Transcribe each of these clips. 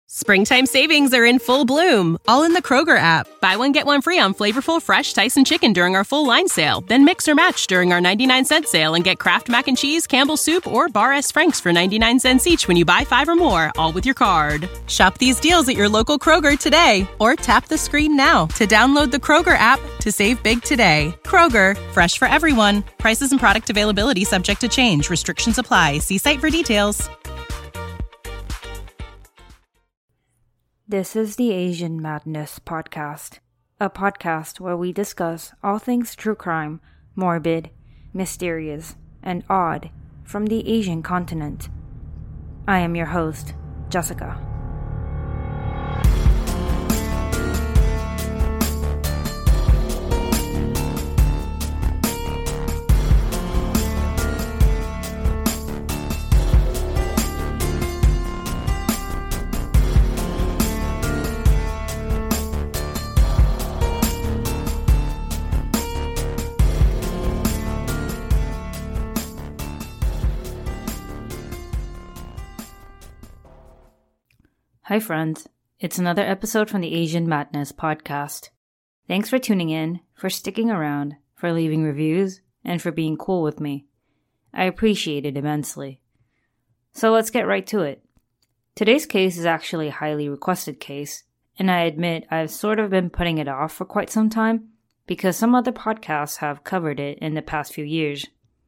Springtime savings are in full bloom, all in the Kroger app. Buy one, get one free on flavorful fresh Tyson chicken during our full line sale. Then mix or match during our 99-cent sale and get Kraft Mac and Cheese, Campbell's Soup, or Bar S. Frank's for 99 cents each when you buy 5 or more, all with your card. Shop these deals at your local Kroger today, or tap the screen now to download the Kroger app to save big today. Kroger, fresh for everyone. Prices and product availability subject to change. Restrictions apply. See site for details. This is the Asian Madness Podcast, a podcast where we discuss all things true crime, morbid, mysterious, and odd from the Asian continent. I am your host, Jessica. Hi friends, it's another episode from the Asian Madness Podcast. Thanks for tuning in, for sticking around, for leaving reviews, and for being cool with me. I appreciate it immensely. So let's get right to it. Today's case is actually a highly requested case, and I admit I've sort of been putting it off for quite some time because some other podcasts have covered it in the past few years.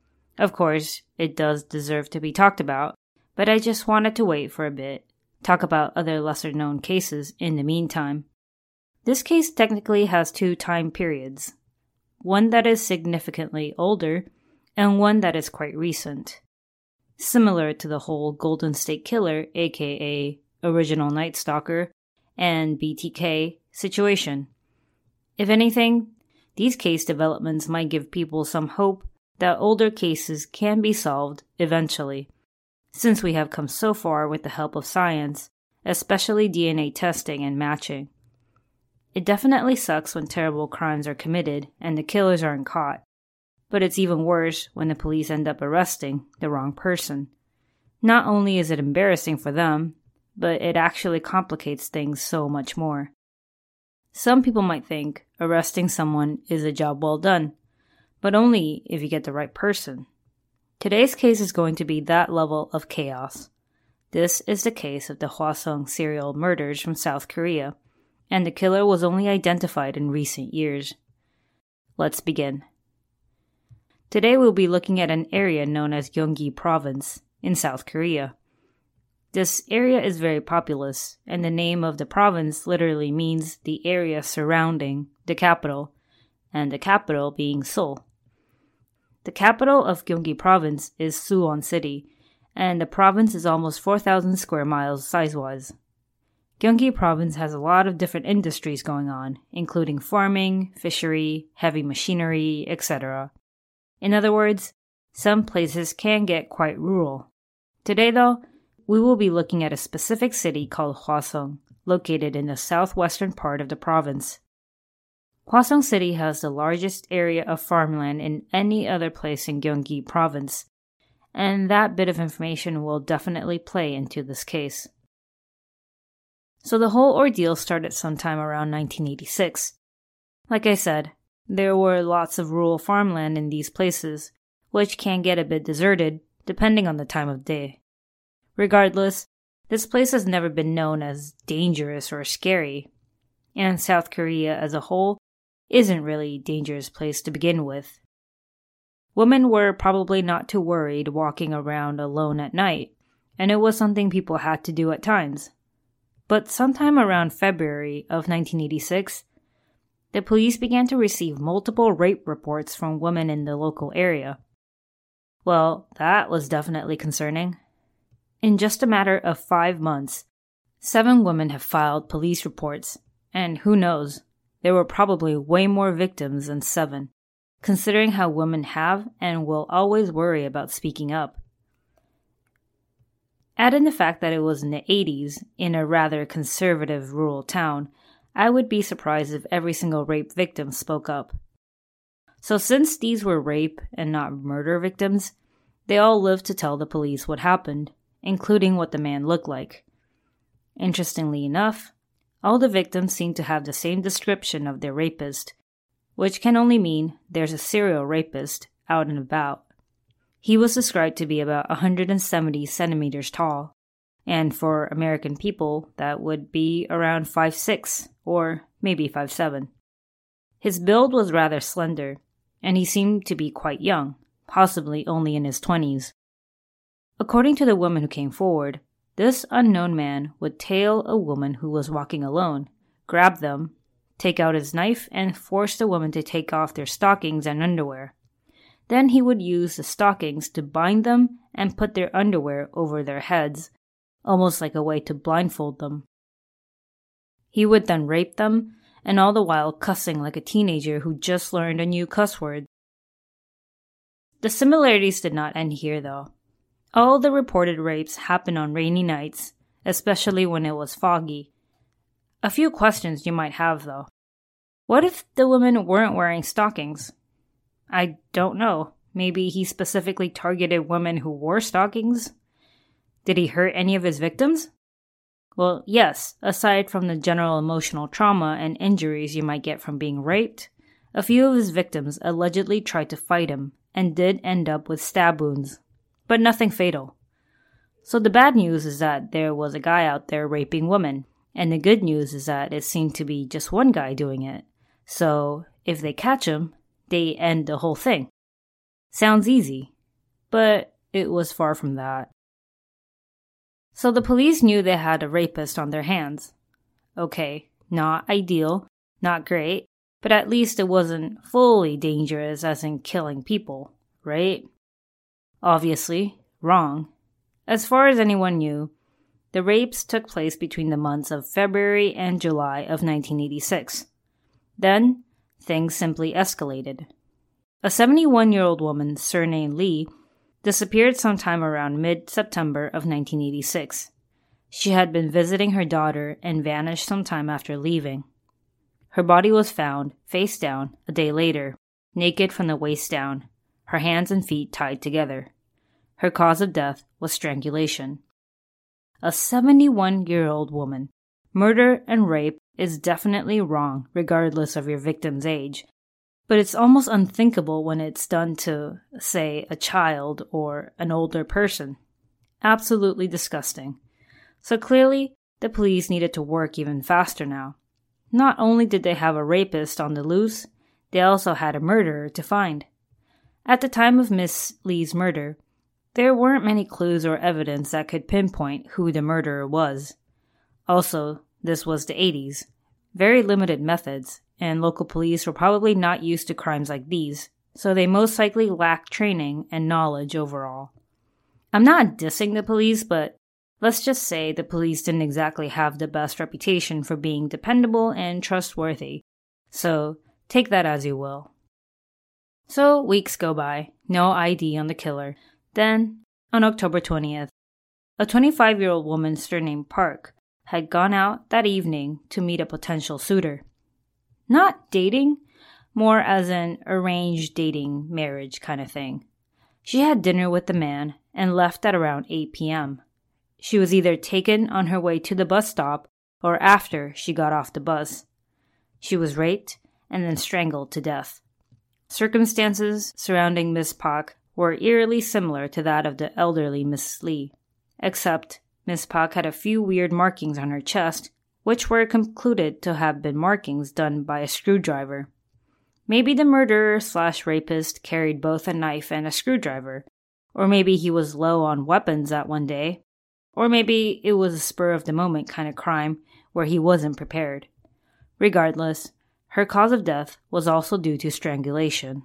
Of course, it does deserve to be talked about, but I just wanted to wait for a bit. Talk about other lesser-known cases in the meantime. This case technically has 2 time periods, one that is significantly older and one that is quite recent, similar to the whole Golden State Killer, aka Original Night Stalker, and BTK situation. If anything, these case developments might give people some hope that older cases can be solved eventually, since we have come so far with the help of science, especially DNA testing and matching. It definitely sucks when terrible crimes are committed and the killers aren't caught, but it's even worse when the police end up arresting the wrong person. Not only is it embarrassing for them, but it actually complicates things so much more. Some people might think arresting someone is a job well done, but only if you get the right person. Today's case is going to be that level of chaos. This is the case of the Hwasong serial murders from South Korea, and the killer was only identified in recent years. Let's begin. Today we'll be looking at an area known as Gyeonggi Province in South Korea. This area is very populous, and the name of the province literally means the area surrounding the capital, and the capital being Seoul. The capital of Gyeonggi Province is Suwon City, and the province is almost 4,000 square miles size-wise. Gyeonggi Province has a lot of different industries going on, including farming, fishery, heavy machinery, etc. In other words, some places can get quite rural. Today, though, we will be looking at a specific city called Hwasong, located in the southwestern part of the province. Hwasong City has the largest area of farmland in any other place in Gyeonggi Province, and that bit of information will definitely play into this case. So the whole ordeal started sometime around 1986. Like I said, there were lots of rural farmland in these places, which can get a bit deserted depending on the time of day. Regardless, this place has never been known as dangerous or scary, and South Korea as a whole isn't really a dangerous place to begin with. Women were probably not too worried walking around alone at night, and it was something people had to do at times. But sometime around February of 1986, the police began to receive multiple rape reports from women in the local area. Well, that was definitely concerning. In just a matter of 5 months, 7 women have filed police reports, and who knows, there were probably way more victims than 7, considering how women have and will always worry about speaking up. Add in the fact that it was in the 80s, in a rather conservative rural town, I would be surprised if every single rape victim spoke up. So since these were rape and not murder victims, they all lived to tell the police what happened, including what the man looked like. Interestingly enough, all the victims seem to have the same description of their rapist, which can only mean there's a serial rapist out and about. He was described to be about 170 centimeters tall, and for American people, that would be around 5'6", or maybe 5'7". His build was rather slender, and he seemed to be quite young, possibly only in his 20s. According to the woman who came forward, this unknown man would tail a woman who was walking alone, grab them, take out his knife, and force the woman to take off their stockings and underwear. Then he would use the stockings to bind them and put their underwear over their heads, almost like a way to blindfold them. He would then rape them, and all the while cussing like a teenager who just learned a new cuss word. The similarities did not end here, though. All the reported rapes happened on rainy nights, especially when it was foggy. A few questions you might have, though. What if the women weren't wearing stockings? I don't know. Maybe he specifically targeted women who wore stockings? Did he hurt any of his victims? Well, yes, aside from the general emotional trauma and injuries you might get from being raped, a few of his victims allegedly tried to fight him and did end up with stab wounds, but nothing fatal. So the bad news is that there was a guy out there raping women, and the good news is that it seemed to be just one guy doing it. So if they catch him, they end the whole thing. Sounds easy, but it was far from that. So the police knew they had a rapist on their hands. Okay, not ideal, not great, but at least it wasn't fully dangerous as in killing people, right? Obviously, wrong. As far as anyone knew, the rapes took place between the months of February and July of 1986. Then, things simply escalated. A 71-year-old woman, surnamed Lee, disappeared sometime around mid-September of 1986. She had been visiting her daughter and vanished sometime after leaving. Her body was found, face down, a day later, naked from the waist down, her hands and feet tied together. Her cause of death was strangulation. A 71-year-old woman. Murder and rape is definitely wrong, regardless of your victim's age. But it's almost unthinkable when it's done to, say, a child or an older person. Absolutely disgusting. So clearly, the police needed to work even faster now. Not only did they have a rapist on the loose, they also had a murderer to find. At the time of Miss Lee's murder, there weren't many clues or evidence that could pinpoint who the murderer was. Also, this was the 80s. Very limited methods, and local police were probably not used to crimes like these, so they most likely lacked training and knowledge overall. I'm not dissing the police, but let's just say the police didn't exactly have the best reputation for being dependable and trustworthy, so take that as you will. So weeks go by, no ID on the killer. Then, on October 20th, a 25-year-old woman surnamed Park had gone out that evening to meet a potential suitor. Not dating, more as an arranged dating marriage kind of thing. She had dinner with the man and left at around 8 p.m. She was either taken on her way to the bus stop or after she got off the bus. She was raped and then strangled to death. Circumstances surrounding Miss Pak were eerily similar to that of the elderly Miss Lee, except Miss Pak had a few weird markings on her chest, which were concluded to have been markings done by a screwdriver. Maybe the murderer/rapist carried both a knife and a screwdriver, or maybe he was low on weapons that one day, or maybe it was a spur-of-the-moment kind of crime where he wasn't prepared. Regardless, her cause of death was also due to strangulation.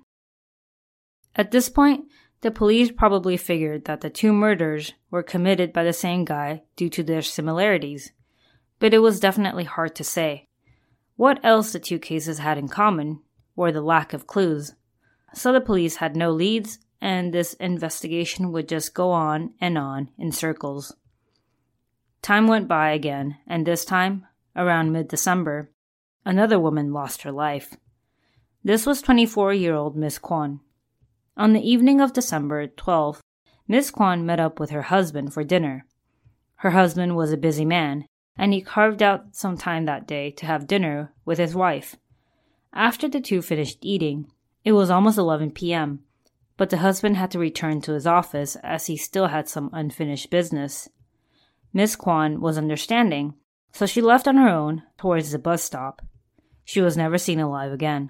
At this point, the police probably figured that the two murders were committed by the same guy due to their similarities, but it was definitely hard to say. What else the two cases had in common were the lack of clues. So the police had no leads, and this investigation would just go on in circles. Time went by again, and this time, around mid-December, another woman lost her life. This was 24-year-old Miss Kwon. On the evening of December 12th, Miss Kwon met up with her husband for dinner. Her husband was a busy man, and he carved out some time that day to have dinner with his wife. After the two finished eating, it was almost 11 p.m., but the husband had to return to his office as he still had some unfinished business. Miss Kwan was understanding, so she left on her own towards the bus stop. She was never seen alive again.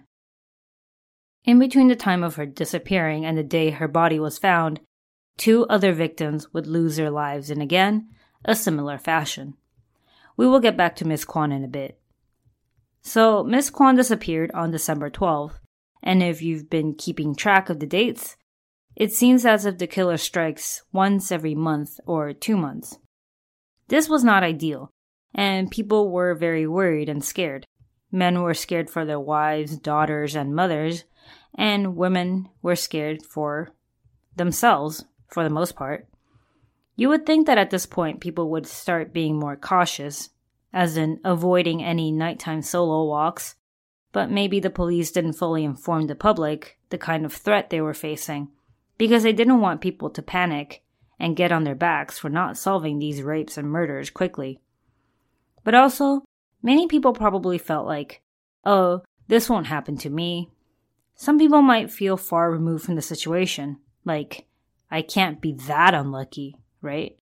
In between the time of her disappearing and the day her body was found, 2 other victims would lose their lives in, again, a similar fashion. We will get back to Miss Kwan in a bit. So, Miss Kwan disappeared on December 12th, and if you've been keeping track of the dates, it seems as if the killer strikes once every month or 2 months. This was not ideal, and people were very worried and scared. Men were scared for their wives, daughters, and mothers, and women were scared for themselves, for the most part. You would think that at this point people would start being more cautious, as in avoiding any nighttime solo walks, but maybe the police didn't fully inform the public the kind of threat they were facing, because they didn't want people to panic and get on their backs for not solving these rapes and murders quickly. But also, many people probably felt like, oh, this won't happen to me. Some people might feel far removed from the situation, like, I can't be that unlucky, right?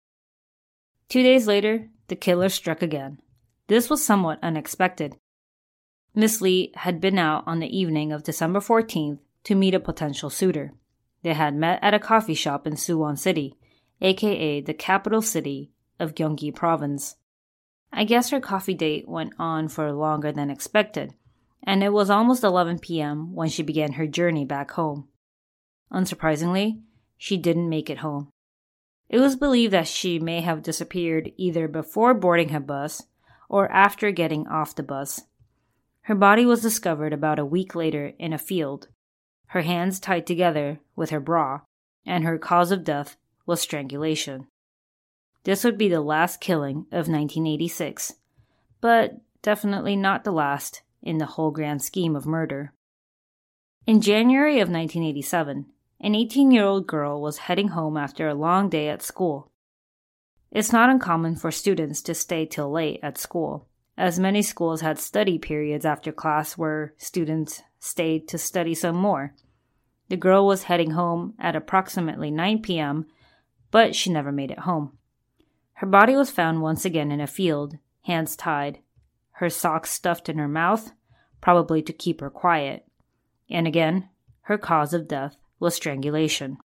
2 days later, the killer struck again. This was somewhat unexpected. Miss Lee had been out on the evening of December 14th to meet a potential suitor. They had met at a coffee shop in Suwon City, aka the capital city of Gyeonggi Province. I guess her coffee date went on for longer than expected, and it was almost 11 p.m. when she began her journey back home. Unsurprisingly, she didn't make it home. It was believed that she may have disappeared either before boarding her bus or after getting off the bus. Her body was discovered about a week later in a field, her hands tied together with her bra, and her cause of death was strangulation. This would be the last killing of 1986, but definitely not the last in the whole grand scheme of murder. In January of 1987, an 18-year-old girl was heading home after a long day at school. It's not uncommon for students to stay till late at school, as many schools had study periods after class where students stayed to study some more. The girl was heading home at approximately 9 p.m., but she never made it home. Her body was found once again in a field, hands tied, her socks stuffed in her mouth, probably to keep her quiet. And again, her cause of death was strangulation.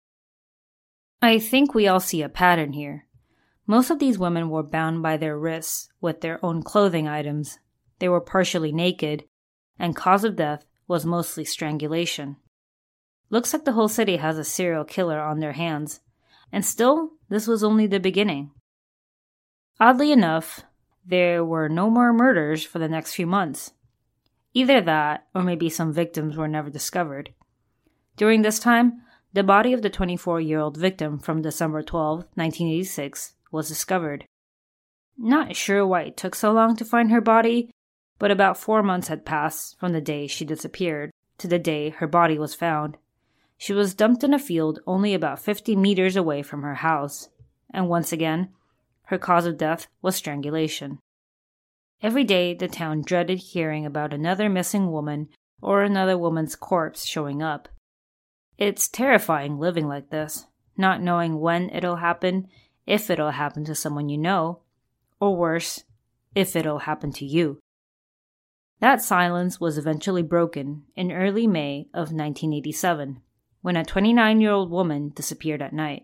I think we all see a pattern here. Most of these women were bound by their wrists with their own clothing items. They were partially naked, and cause of death was mostly strangulation. Looks like the whole city has a serial killer on their hands, and still, this was only the beginning. Oddly enough, there were no more murders for the next few months. Either that, or maybe some victims were never discovered. During this time, the body of the 24-year-old victim from December 12, 1986, was discovered. Not sure why it took so long to find her body, but about 4 months had passed from the day she disappeared to the day her body was found. She was dumped in a field only about 50 meters away from her house, and once again, her cause of death was strangulation. Every day, the town dreaded hearing about another missing woman or another woman's corpse showing up. It's terrifying living like this, not knowing when it'll happen, if it'll happen to someone you know, or worse, if it'll happen to you. That silence was eventually broken in early May of 1987, when a 29-year-old woman disappeared at night.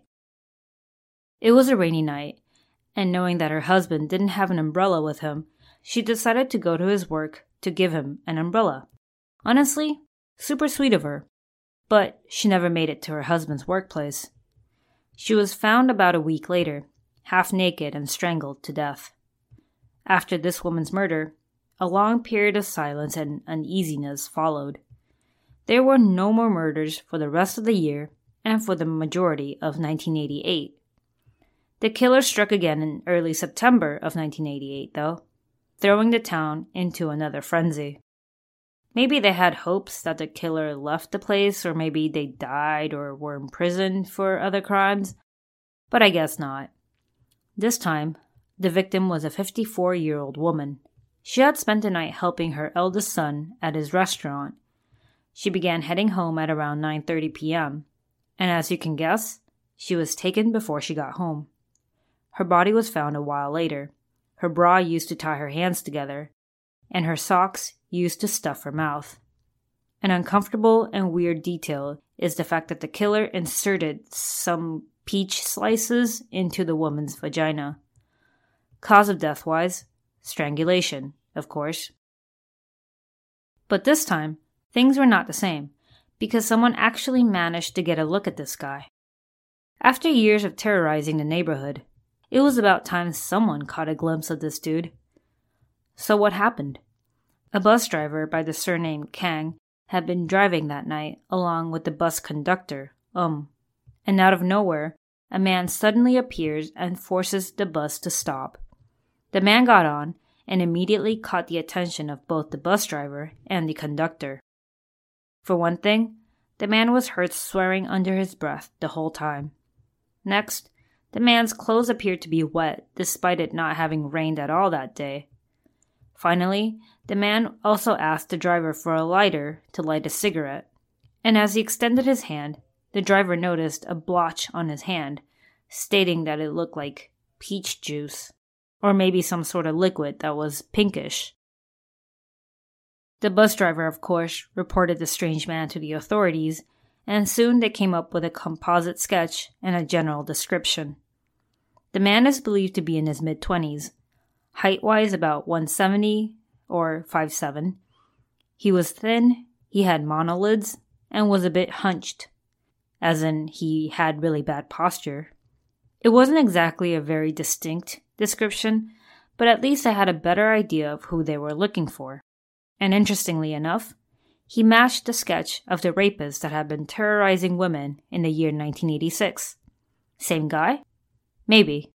It was a rainy night, and knowing that her husband didn't have an umbrella with him, she decided to go to his work to give him an umbrella. Honestly, super sweet of her. But she never made it to her husband's workplace. She was found about a week later, half naked and strangled to death. After this woman's murder, a long period of silence and uneasiness followed. There were no more murders for the rest of the year and for the majority of 1988. The killer struck again in early September of 1988, though, throwing the town into another frenzy. Maybe they had hopes that the killer left the place, or maybe they died or were imprisoned for other crimes, but I guess not. This time, The victim was a 54-year-old woman. She had spent the night helping her eldest son at his restaurant. She began heading home at around 9:30 p.m., and as you can guess, she was taken before she got home. Her body was found a while later, her bra used to tie her hands together, and her socks used to stuff her mouth. An uncomfortable and weird detail is the fact that the killer inserted some peach slices into the woman's vagina. Cause of death-wise, strangulation, of course. But this time, things were not the same, because someone actually managed to get a look at this guy. After years of terrorizing the neighborhood, it was about time someone caught a glimpse of this dude. So what happened? A bus driver by the surname Kang had been driving that night along with the bus conductor, and out of nowhere, a man suddenly appears and forces the bus to stop. The man got on and immediately caught the attention of both the bus driver and the conductor. For one thing, the man was heard swearing under his breath the whole time. Next, the man's clothes appeared to be wet despite it not having rained at all that day. Finally, the man also asked the driver for a lighter to light a cigarette, and as he extended his hand, the driver noticed a blotch on his hand, stating that it looked like peach juice, or maybe some sort of liquid that was pinkish. The bus driver, of course, reported the strange man to the authorities, and soon they came up with a composite sketch and a general description. The man is believed to be in his mid-20s, height-wise about 170 or 5'7". He was thin, he had monolids, and was a bit hunched, as in he had really bad posture. It wasn't exactly a very distinct description, but at least I had a better idea of who they were looking for. And interestingly enough, he matched the sketch of the rapist that had been terrorizing women in the year 1986. Same guy? Maybe.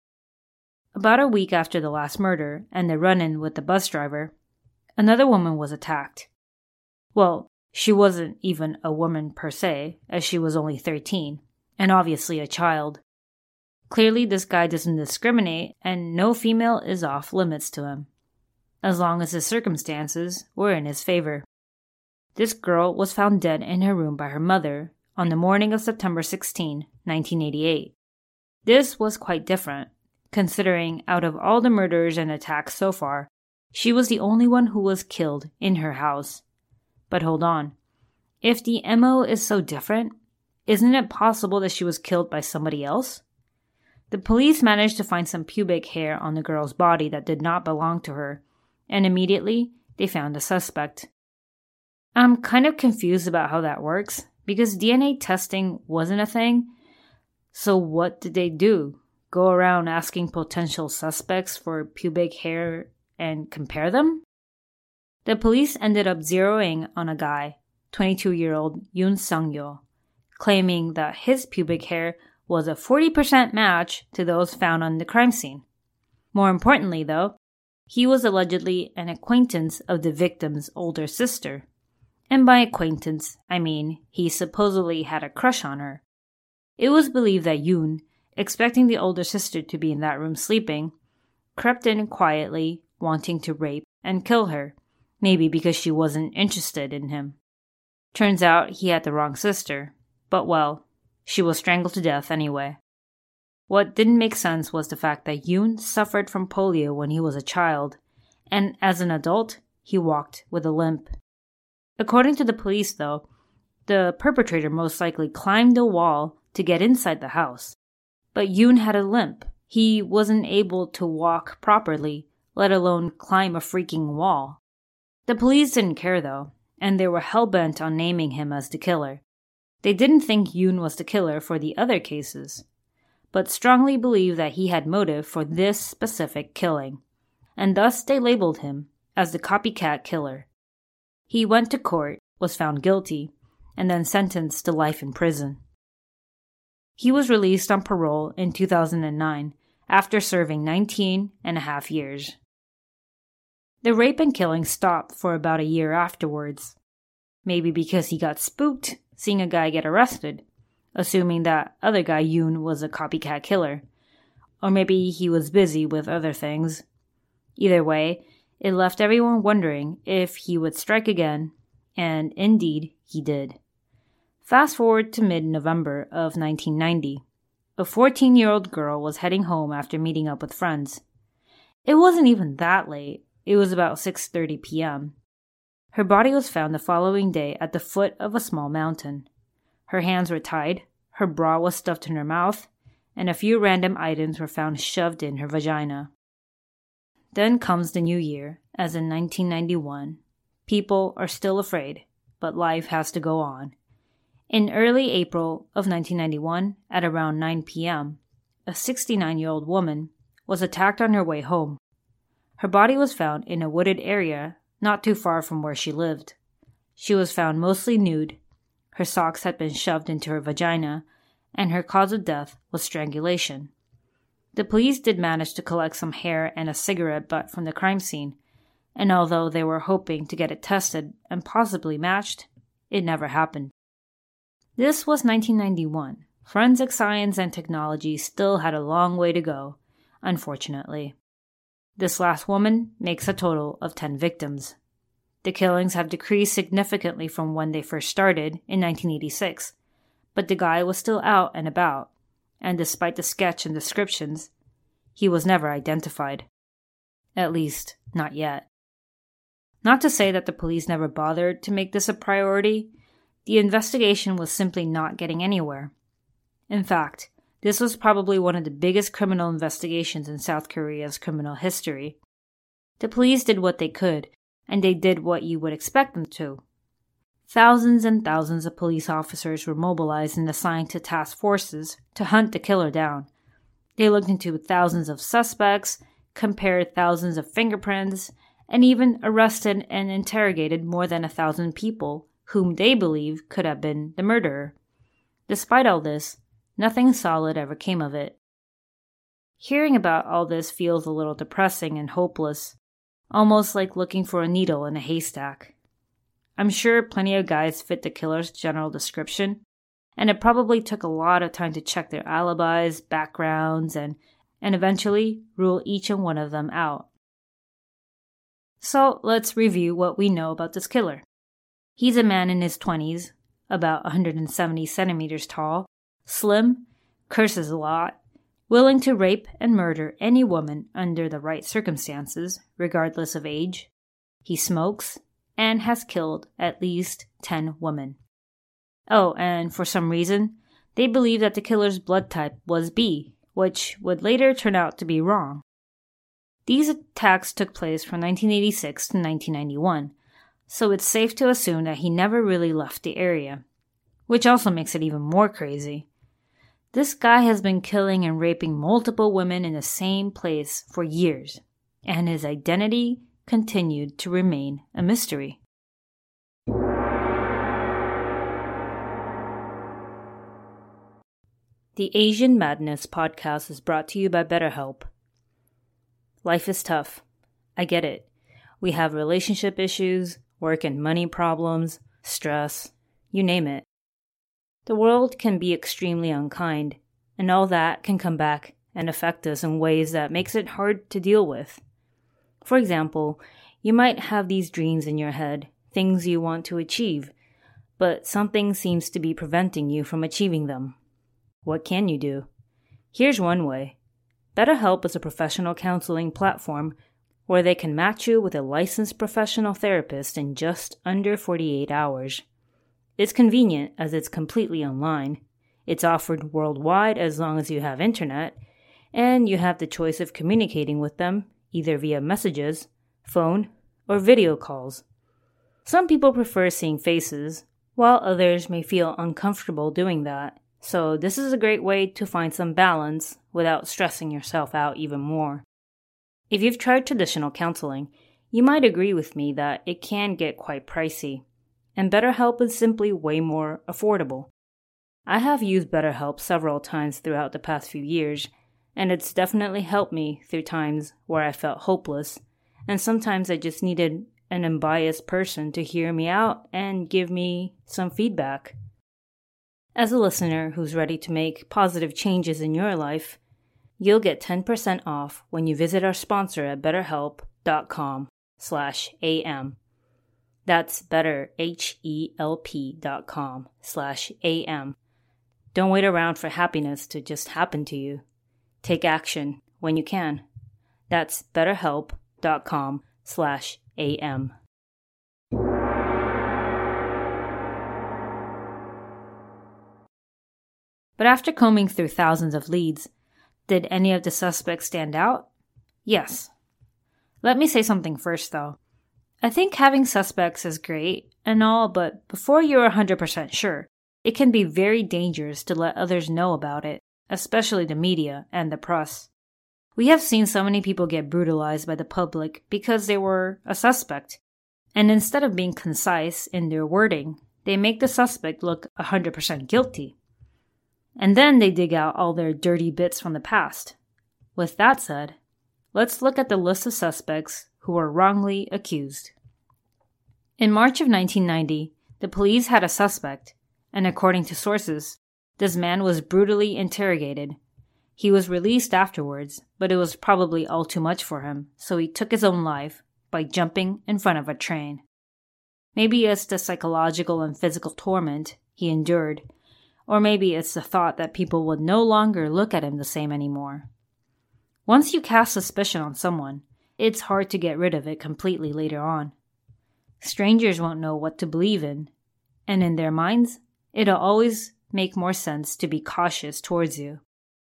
About a week after the last murder and the run-in with the bus driver, another woman was attacked. Well, she wasn't even a woman per se, as she was only 13, and obviously a child. Clearly this guy doesn't discriminate, and no female is off limits to him, as long as his circumstances were in his favor. This girl was found dead in her room by her mother on the morning of September 16, 1988. This was quite different, considering out of all the murders and attacks so far, she was the only one who was killed in her house. But hold on. If the MO is so different, isn't it possible that she was killed by somebody else? The police managed to find some pubic hair on the girl's body that did not belong to her, and immediately they found a suspect. I'm kind of confused about how that works, because DNA testing wasn't a thing. So what did they do? Go around asking potential suspects for pubic hair and compare them? The police ended up zeroing on a guy, 22-year-old Yoon Sung-yo, claiming that his pubic hair was a 40% match to those found on the crime scene. More importantly, though, he was allegedly an acquaintance of the victim's older sister. And by acquaintance, I mean he supposedly had a crush on her. It was believed that Yoon, expecting the older sister to be in that room sleeping, crept in quietly, wanting to rape and kill her, maybe because she wasn't interested in him. Turns out he had the wrong sister, but well, she was strangled to death anyway. What didn't make sense was the fact that Yoon suffered from polio when he was a child, and as an adult, he walked with a limp. According to the police, though, the perpetrator most likely climbed a wall to get inside the house. But Yoon had a limp. He wasn't able to walk properly, let alone climb a freaking wall. The police didn't care, though, and they were hell-bent on naming him as the killer. They didn't think Yoon was the killer for the other cases, but strongly believed that he had motive for this specific killing, and thus they labeled him as the copycat killer. He went to court, was found guilty, and then sentenced to life in prison. He was released on parole in 2009 after serving 19.5 years. The rape and killing stopped for about a year afterwards. Maybe because he got spooked seeing a guy get arrested, assuming that other guy Yoon was a copycat killer. Or maybe he was busy with other things. Either way, it left everyone wondering if he would strike again, and indeed he did. Fast forward to mid-November of 1990. A 14-year-old girl was heading home after meeting up with friends. It wasn't even that late. It was about 6:30 p.m. Her body was found the following day at the foot of a small mountain. Her hands were tied, her bra was stuffed in her mouth, and a few random items were found shoved in her vagina. Then comes the new year, as in 1991. People are still afraid, but life has to go on. In early April of 1991, at around 9 p.m., a 69-year-old woman was attacked on her way home. Her body was found in a wooded area not too far from where she lived. She was found mostly nude. Her socks had been shoved into her vagina, and her cause of death was strangulation. The police did manage to collect some hair and a cigarette butt from the crime scene, and although they were hoping to get it tested and possibly matched, it never happened. This was 1991. Forensic science and technology still had a long way to go, unfortunately. This last woman makes a total of 10 victims. The killings have decreased significantly from when they first started in 1986, but the guy was still out and about, and despite the sketch and descriptions, he was never identified. At least, not yet. Not to say that the police never bothered to make this a priority, the investigation was simply not getting anywhere. In fact, this was probably one of the biggest criminal investigations in South Korea's criminal history. The police did what they could, and they did what you would expect them to. Thousands and thousands of police officers were mobilized and assigned to task forces to hunt the killer down. They looked into thousands of suspects, compared thousands of fingerprints, and even arrested and interrogated more than 1,000 people whom they believe could have been the murderer. Despite all this, nothing solid ever came of it. Hearing about all this feels a little depressing and hopeless, almost like looking for a needle in a haystack. I'm sure plenty of guys fit the killer's general description, and it probably took a lot of time to check their alibis, backgrounds, and eventually rule each and one of them out. So let's review what we know about this killer. He's a man in his 20s, about 170 centimeters tall, slim, curses a lot, willing to rape and murder any woman under the right circumstances, regardless of age. He smokes and has killed at least 10 women. Oh, and for some reason, they believe that the killer's blood type was B, which would later turn out to be wrong. These attacks took place from 1986 to 1991, so it's safe to assume that he never really left the area, which also makes it even more crazy. This guy has been killing and raping multiple women in the same place for years, and his identity continued to remain a mystery. The Asian Madness podcast is brought to you by BetterHelp. Life is tough. I get it. We have relationship issues, work and money problems, stress, you name it. The world can be extremely unkind, and all that can come back and affect us in ways that makes it hard to deal with. For example, you might have these dreams in your head, things you want to achieve, but something seems to be preventing you from achieving them. What can you do? Here's one way. BetterHelp is a professional counseling platform where they can match you with a licensed professional therapist in just under 48 hours. It's convenient as it's completely online. It's offered worldwide as long as you have internet, and you have the choice of communicating with them either via messages, phone, or video calls. Some people prefer seeing faces, while others may feel uncomfortable doing that. So this is a great way to find some balance without stressing yourself out even more. If you've tried traditional counseling, you might agree with me that it can get quite pricey, and BetterHelp is simply way more affordable. I have used BetterHelp several times throughout the past few years, and it's definitely helped me through times where I felt hopeless, and sometimes I just needed an unbiased person to hear me out and give me some feedback. As a listener who's ready to make positive changes in your life, You'll get 10% off when you visit our sponsor at betterhelp.com/am. That's betterhelp.com/am. Don't wait around for happiness to just happen to you. Take action when you can. That's betterhelp.com/am. But after combing through thousands of leads, did any of the suspects stand out? Yes. Let me say something first, though. I think having suspects is great and all, but before you're 100% sure, it can be very dangerous to let others know about it, especially the media and the press. We have seen so many people get brutalized by the public because they were a suspect, and instead of being concise in their wording, they make the suspect look 100% guilty. And then they dig out all their dirty bits from the past. With that said, let's look at the list of suspects who were wrongly accused. In March of 1990, the police had a suspect, and according to sources, this man was brutally interrogated. He was released afterwards, but it was probably all too much for him, so he took his own life by jumping in front of a train. Maybe it's the psychological and physical torment he endured, or maybe it's the thought that people would no longer look at him the same anymore. Once you cast suspicion on someone, it's hard to get rid of it completely later on. Strangers won't know what to believe in, and in their minds, it'll always make more sense to be cautious towards you.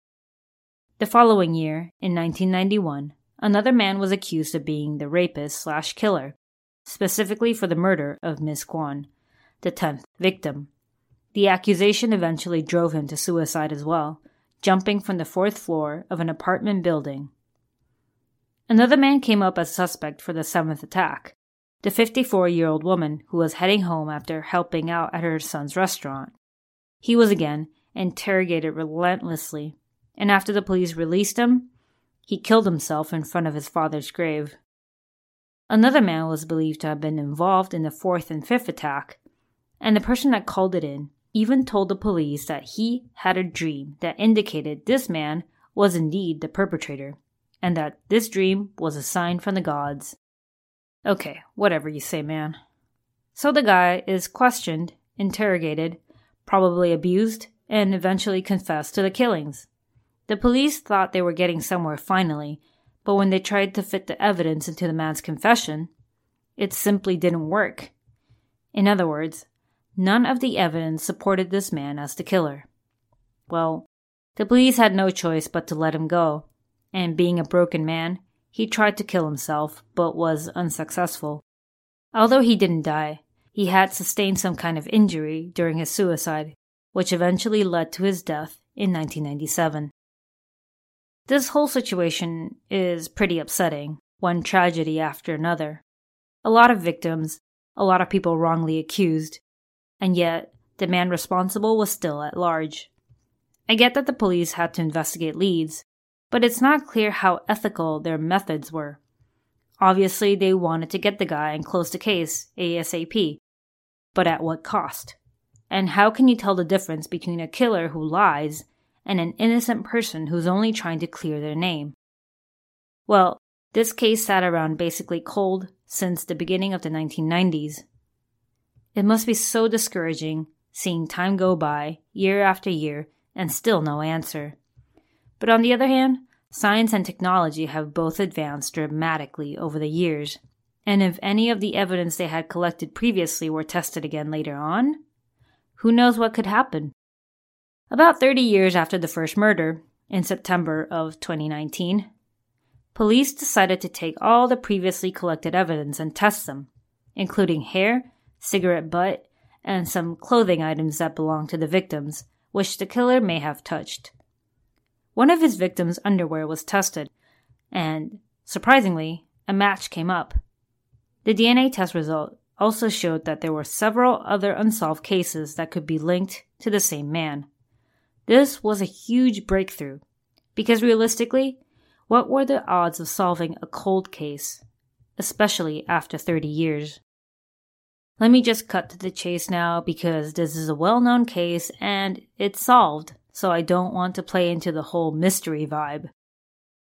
The following year, in 1991, another man was accused of being the rapist/killer, specifically for the murder of Miss Kwon, the 10th victim. The accusation eventually drove him to suicide as well, jumping from the 4th floor of an apartment building. Another man came up as suspect for the 7th attack, the 54-year-old woman who was heading home after helping out at her son's restaurant. He was again interrogated relentlessly, and after the police released him, he killed himself in front of his father's grave. Another man was believed to have been involved in the 4th and 5th attack, and the person that called it in even told the police that he had a dream that indicated this man was indeed the perpetrator, and that this dream was a sign from the gods. Okay, whatever you say, man. So the guy is questioned, interrogated, probably abused, and eventually confessed to the killings. The police thought they were getting somewhere finally, but when they tried to fit the evidence into the man's confession, it simply didn't work. In other words, none of the evidence supported this man as the killer. Well, the police had no choice but to let him go, and being a broken man, he tried to kill himself, but was unsuccessful. Although he didn't die, he had sustained some kind of injury during his suicide, which eventually led to his death in 1997. This whole situation is pretty upsetting, one tragedy after another. A lot of victims, a lot of people wrongly accused, and yet the man responsible was still at large. I get that the police had to investigate leads, but it's not clear how ethical their methods were. Obviously, they wanted to get the guy and close the case ASAP, but at what cost? And how can you tell the difference between a killer who lies and an innocent person who's only trying to clear their name? Well, this case sat around basically cold since the beginning of the 1990s. It must be so discouraging seeing time go by, year after year, and still no answer. But on the other hand, science and technology have both advanced dramatically over the years, and if any of the evidence they had collected previously were tested again later on, who knows what could happen? About 30 years after the first murder, in September of 2019, police decided to take all the previously collected evidence and test them, including hair, cigarette butt, and some clothing items that belonged to the victims, which the killer may have touched. One of his victims' underwear was tested, and, surprisingly, a match came up. The DNA test result also showed that there were several other unsolved cases that could be linked to the same man. This was a huge breakthrough, because realistically, what were the odds of solving a cold case, especially after 30 years? Let me just cut to the chase now because this is a well-known case and it's solved, so I don't want to play into the whole mystery vibe.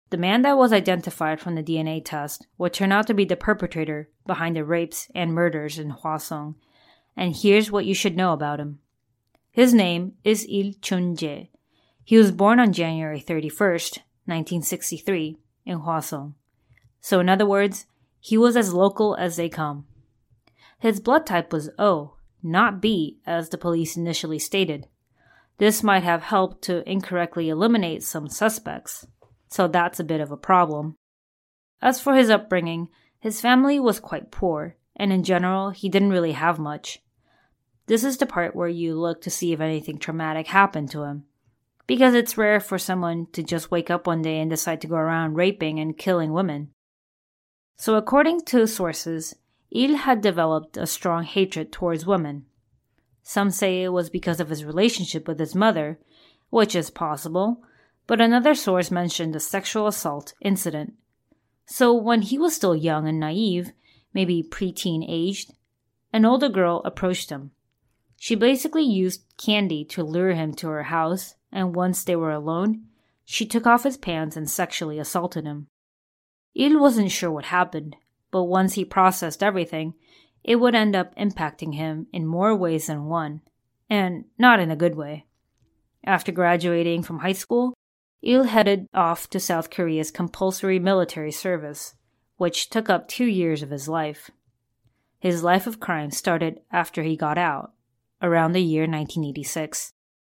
the man that was identified from the DNA test would turn out to be the perpetrator behind the rapes and murders in Hwasong, and here's what you should know about him. His name is Il Chun-jae. He was born on January 31st, 1963, in Hwasong. So in other words, he was as local as they come. His blood type was O, not B, as the police initially stated. This might have helped to incorrectly eliminate some suspects, so that's a bit of a problem. As for his upbringing, his family was quite poor, and in general, he didn't really have much. This is the part where you look to see if anything traumatic happened to him, because it's rare for someone to just wake up one day and decide to go around raping and killing women. So according to sources, Il had developed a strong hatred towards women. Some say it was because of his relationship with his mother, which is possible, but another source mentioned a sexual assault incident. So when he was still young and naive, maybe preteen aged, an older girl approached him. She basically used candy to lure him to her house, and once they were alone, she took off his pants and sexually assaulted him. Il wasn't sure what happened, but once he processed everything, it would end up impacting him in more ways than one, and not in a good way. After graduating from high school, Il headed off to South Korea's compulsory military service, which took up 2 years of his life. His life of crime started after he got out, around the year 1986.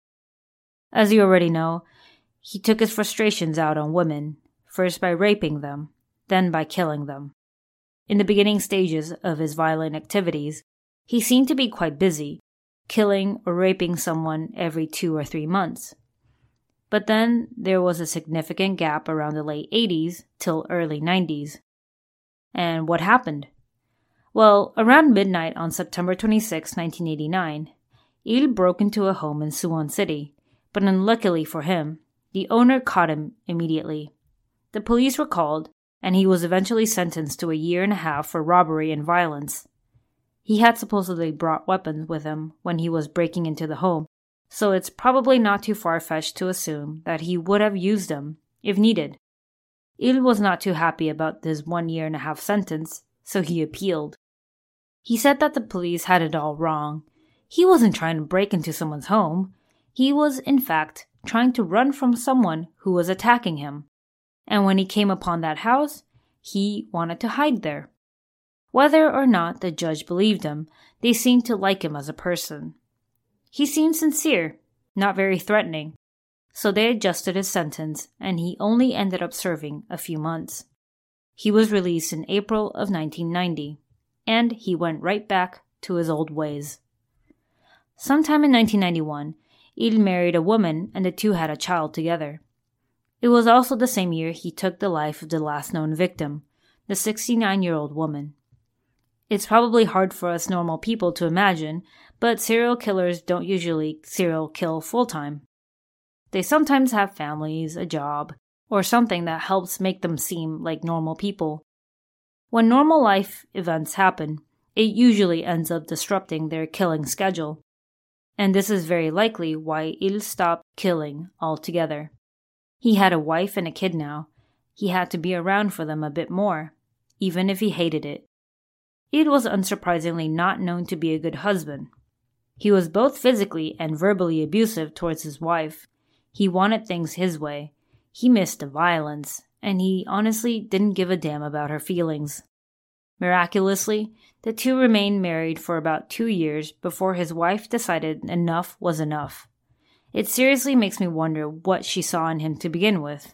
As you already know, he took his frustrations out on women, first by raping them, then by killing them. In the beginning stages of his violent activities, he seemed to be quite busy, killing or raping someone every 2 or 3 months. But then there was a significant gap around the late 80s till early 90s. And what happened? Well, around midnight on September 26, 1989, Il broke into a home in Suwon City, but unluckily for him, the owner caught him immediately. The police were called, and he was eventually sentenced to 1.5 years for robbery and violence. He had supposedly brought weapons with him when he was breaking into the home, so it's probably not too far-fetched to assume that he would have used them if needed. Il was not too happy about this 1.5 year sentence, so he appealed. He said that the police had it all wrong. He wasn't trying to break into someone's home. He was, in fact, trying to run from someone who was attacking him. And when he came upon that house, he wanted to hide there. Whether or not the judge believed him, they seemed to like him as a person. He seemed sincere, not very threatening, so they adjusted his sentence and he only ended up serving a few months. He was released in April of 1990, and he went right back to his old ways. Sometime in 1991, Il married a woman and the two had a child together. It was also the same year he took the life of the last known victim, the 69-year-old woman. It's probably hard for us normal people to imagine, but serial killers don't usually serial kill full-time. They sometimes have families, a job, or something that helps make them seem like normal people. When normal life events happen, it usually ends up disrupting their killing schedule. And this is very likely why Il stopped killing altogether. He had a wife and a kid now. He had to be around for them a bit more, even if he hated it. Il was unsurprisingly not known to be a good husband. He was both physically and verbally abusive towards his wife. He wanted things his way. He missed the violence, and he honestly didn't give a damn about her feelings. Miraculously, the two remained married for about 2 years before his wife decided enough was enough. It seriously makes me wonder what she saw in him to begin with.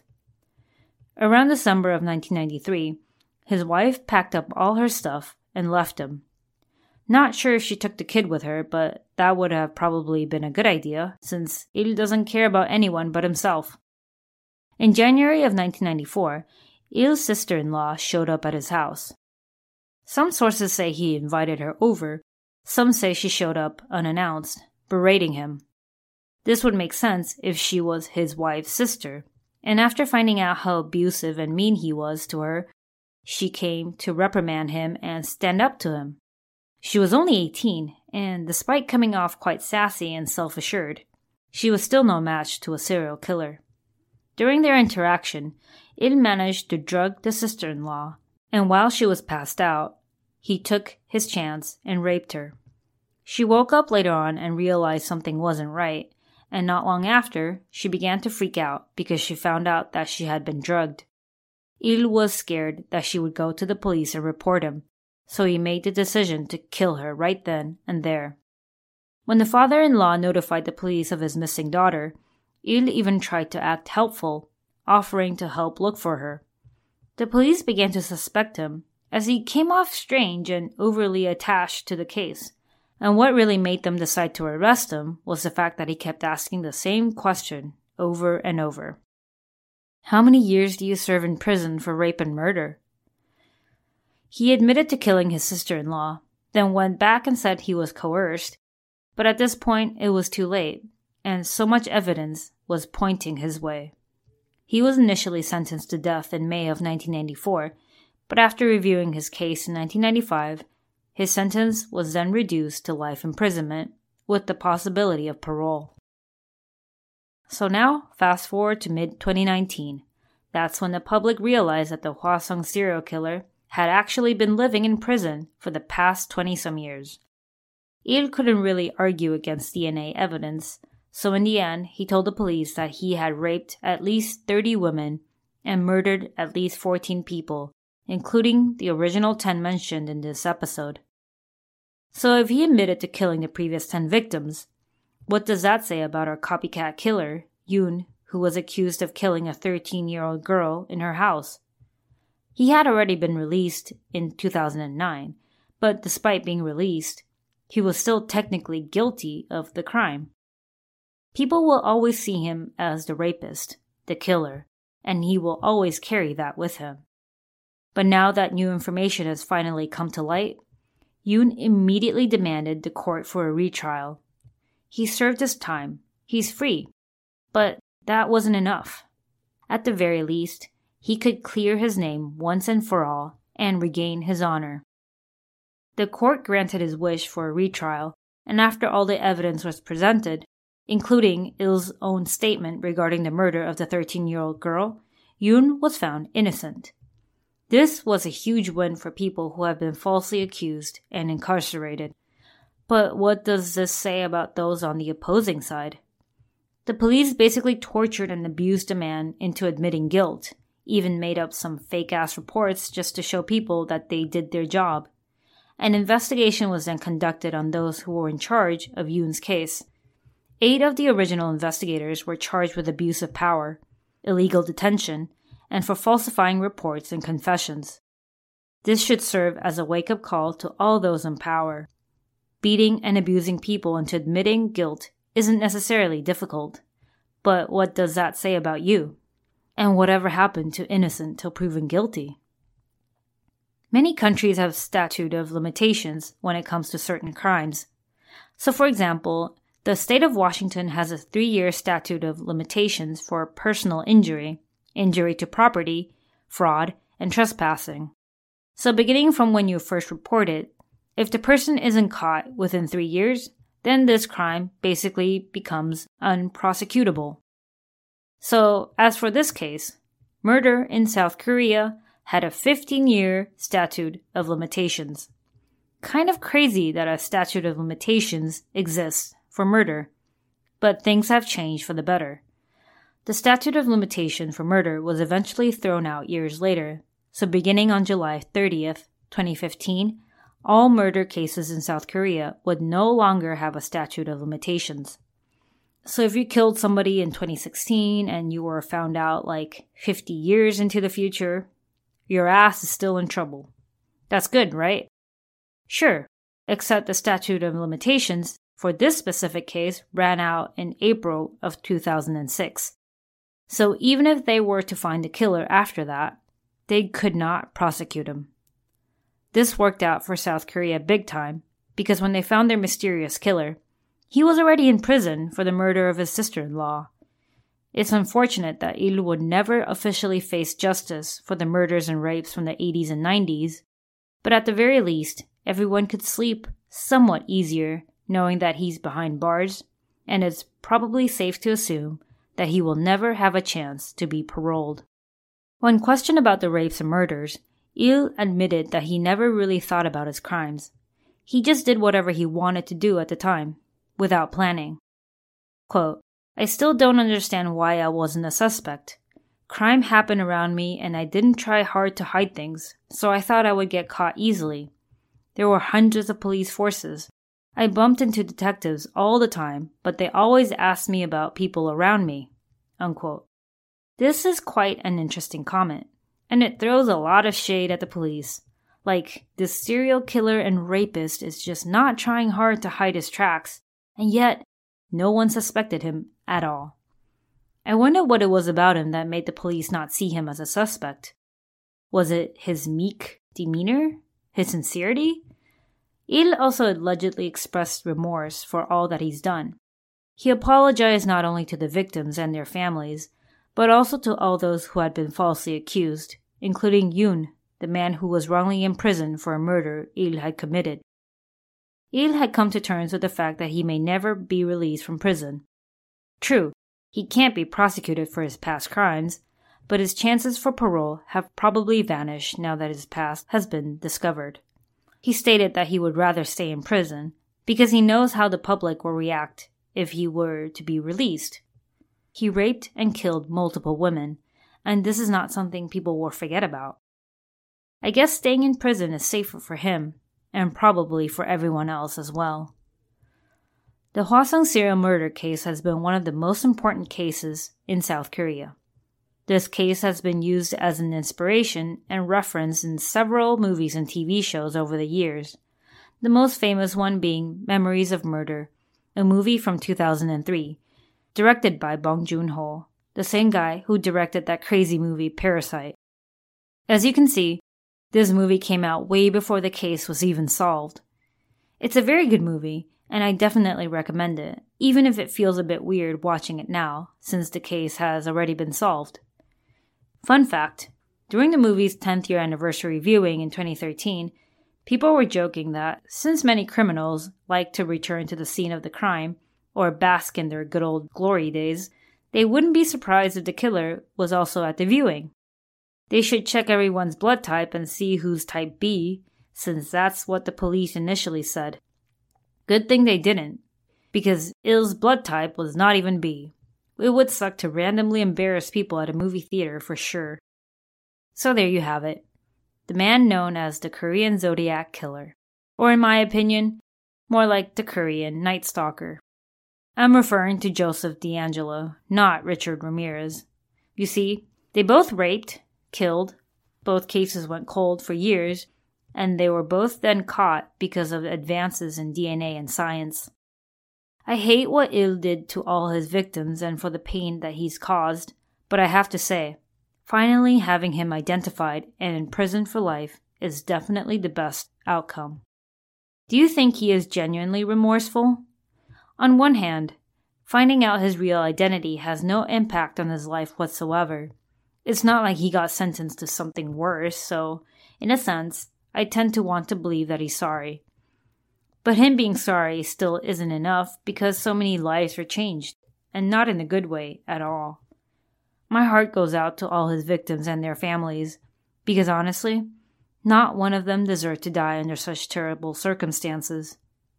Around December of 1993, his wife packed up all her stuff and left him. Not sure if she took the kid with her, but that would have probably been a good idea, since Il doesn't care about anyone but himself. In January of 1994, Il's sister-in-law showed up at his house. Some sources say he invited her over, some say she showed up unannounced, berating him. This would make sense if she was his wife's sister, and after finding out how abusive and mean he was to her, she came to reprimand him and stand up to him. She was only 18, and despite coming off quite sassy and self-assured, she was still no match to a serial killer. During their interaction, Il managed to drug the sister-in-law, and while she was passed out, he took his chance and raped her. She woke up later on and realized something wasn't right, and not long after, she began to freak out because she found out that she had been drugged. Il was scared that she would go to the police and report him, so he made the decision to kill her right then and there. When the father-in-law notified the police of his missing daughter, Il even tried to act helpful, offering to help look for her. The police began to suspect him, as he came off strange and overly attached to the case, and what really made them decide to arrest him was the fact that he kept asking the same question over and over. How many years do you serve in prison for rape and murder? He admitted to killing his sister-in-law, then went back and said he was coerced, but at this point it was too late, and so much evidence was pointing his way. He was initially sentenced to death in May of 1994, but after reviewing his case in 1995, his sentence was then reduced to life imprisonment with the possibility of parole. So now, fast forward to mid-2019. That's when the public realized that the Hwasong serial killer had actually been living in prison for the past 20-some years. Il couldn't really argue against DNA evidence, so in the end, he told the police that he had raped at least 30 women and murdered at least 14 people, including the original 10 mentioned in this episode. So if he admitted to killing the previous 10 victims, what does that say about our copycat killer, Yoon, who was accused of killing a 13-year-old girl in her house? He had already been released in 2009, but despite being released, he was still technically guilty of the crime. People will always see him as the rapist, the killer, and he will always carry that with him. But now that new information has finally come to light, Yoon immediately demanded the court for a retrial. He served his time. He's free. But that wasn't enough. At the very least, he could clear his name once and for all and regain his honor. The court granted his wish for a retrial, and after all the evidence was presented, including Il's own statement regarding the murder of the 13-year-old girl, Yoon was found innocent. This was a huge win for people who have been falsely accused and incarcerated. But what does this say about those on the opposing side? The police basically tortured and abused a man into admitting guilt, even made up some fake-ass reports just to show people that they did their job. An investigation was then conducted on those who were in charge of Yoon's case. 8 of the original investigators were charged with abuse of power, illegal detention, and for falsifying reports and confessions. This should serve as a wake-up call to all those in power. Beating and abusing people into admitting guilt isn't necessarily difficult, but what does that say about you? And whatever happened to innocent till proven guilty? Many countries have statute of limitations when it comes to certain crimes. So for example, the state of Washington has a 3-year statute of limitations for personal injury, injury to property, fraud, and trespassing. So beginning from when you first report it, if the person isn't caught within 3 years, then this crime basically becomes unprosecutable. So as for this case, murder in South Korea had a 15-year statute of limitations. Kind of crazy that a statute of limitations exists for murder, but things have changed for the better. The statute of limitation for murder was eventually thrown out years later, so beginning on July 30th, 2015, all murder cases in South Korea would no longer have a statute of limitations. So if you killed somebody in 2016 and you were found out like 50 years into the future, your ass is still in trouble. That's good, right? Sure, except the statute of limitations for this specific case ran out in April of 2006. So even if they were to find the killer after that, they could not prosecute him. This worked out for South Korea big time, because when they found their mysterious killer, he was already in prison for the murder of his sister-in-law. It's unfortunate that Il would never officially face justice for the murders and rapes from the 80s and 90s, but at the very least, everyone could sleep somewhat easier knowing that he's behind bars, and it's probably safe to assume that he will never have a chance to be paroled. When questioned about the rapes and murders, Il admitted that he never really thought about his crimes. He just did whatever he wanted to do at the time, without planning. Quote, "I still don't understand why I wasn't a suspect. Crime happened around me and I didn't try hard to hide things, so I thought I would get caught easily. There were hundreds of police forces. I bumped into detectives all the time, but they always asked me about people around me." Unquote. This is quite an interesting comment, and it throws a lot of shade at the police. Like, this serial killer and rapist is just not trying hard to hide his tracks, and yet no one suspected him at all. I wonder what it was about him that made the police not see him as a suspect. Was it his meek demeanor? His sincerity? Il also allegedly expressed remorse for all that he's done. He apologized not only to the victims and their families, but also to all those who had been falsely accused, including Yoon, the man who was wrongly imprisoned for a murder Il had committed. Il had come to terms with the fact that he may never be released from prison. True, he can't be prosecuted for his past crimes, but his chances for parole have probably vanished now that his past has been discovered. He stated that he would rather stay in prison because he knows how the public will react if he were to be released. He raped and killed multiple women, and this is not something people will forget about. I guess staying in prison is safer for him, and probably for everyone else as well. The Hwasong serial murder case has been one of the most important cases in South Korea. This case has been used as an inspiration and referenced in several movies and TV shows over the years, the most famous one being Memories of Murder, a movie from 2003, directed by Bong Joon-ho, the same guy who directed that crazy movie Parasite. As you can see, this movie came out way before the case was even solved. It's a very good movie, and I definitely recommend it, even if it feels a bit weird watching it now, since the case has already been solved. Fun fact, during the movie's 10th year anniversary viewing in 2013, people were joking that since many criminals like to return to the scene of the crime, or bask in their good old glory days, they wouldn't be surprised if the killer was also at the viewing. They should check everyone's blood type and see who's type B, since that's what the police initially said. Good thing they didn't, because Il's blood type was not even B. It would suck to randomly embarrass people at a movie theater for sure. So there you have it. The man known as the Korean Zodiac Killer. Or in my opinion, more like the Korean Night Stalker. I'm referring to Joseph DeAngelo, not Richard Ramirez. You see, they both raped, killed, both cases went cold for years, and they were both then caught because of advances in DNA and science. I hate what Il did to all his victims and for the pain that he's caused, but I have to say, finally having him identified and imprisoned for life is definitely the best outcome. Do you think he is genuinely remorseful? On one hand, finding out his real identity has no impact on his life whatsoever. It's not like he got sentenced to something worse, so, in a sense, I tend to want to believe that he's sorry. But him being sorry still isn't enough because so many lives were changed, and not in a good way at all. My heart goes out to all his victims and their families, because honestly, not one of them deserved to die under such terrible circumstances.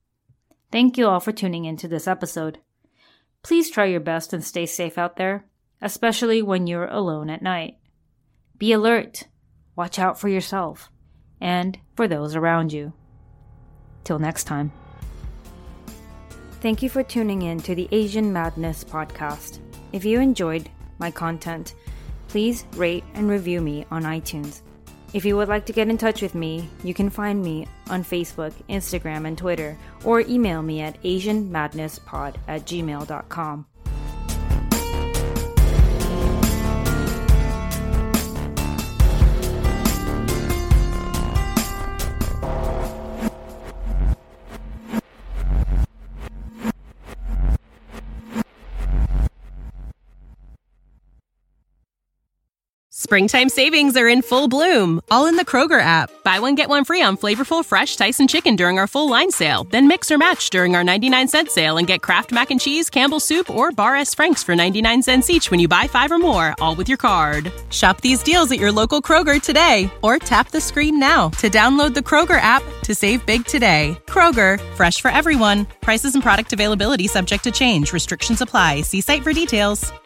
Thank you all for tuning into this episode. Please try your best and stay safe out there, especially when you're alone at night. Be alert, watch out for yourself, and for those around you. Till next time. Thank you for tuning in to the Asian Madness podcast. If you enjoyed my content, please rate and review me on iTunes. If you would like to get in touch with me, you can find me on Facebook, Instagram, and Twitter, or email me at asianmadnesspod@gmail.com. Springtime savings are in full bloom, all in the Kroger app. Buy one, get one free on flavorful, fresh Tyson chicken during our full line sale. Then mix or match during our 99-cent sale and get Kraft Mac and Cheese, Campbell's Soup, or Bar S. Frank's for 99 cents each when you buy 5 or more, all with your card. Shop these deals at your local Kroger today, or tap the screen now to download the Kroger app to save big today. Kroger, fresh for everyone. Prices and product availability subject to change. Restrictions apply. See site for details.